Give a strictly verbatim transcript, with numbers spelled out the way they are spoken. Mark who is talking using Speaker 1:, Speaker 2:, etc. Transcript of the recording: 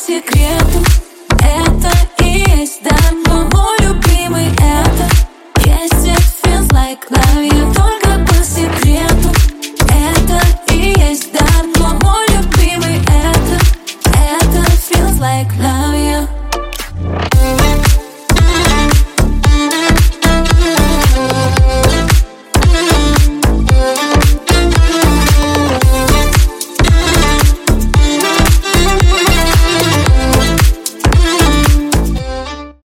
Speaker 1: секрету. Это и есть дар, но мой любимый это. Yes, it feels like love you, только по секрету. Это и есть дар, но мой любимый это. Это feels like love you.